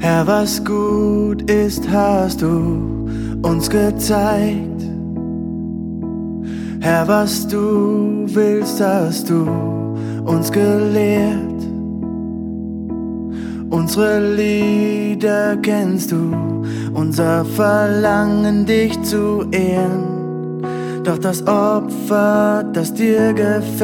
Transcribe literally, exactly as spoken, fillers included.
Herr, was gut ist, hast du uns gezeigt. Herr, was du willst, hast du uns gelehrt. Unsere Lieder kennst du, unser Verlangen, dich zu ehren. Doch das Opfer, das dir gefällt,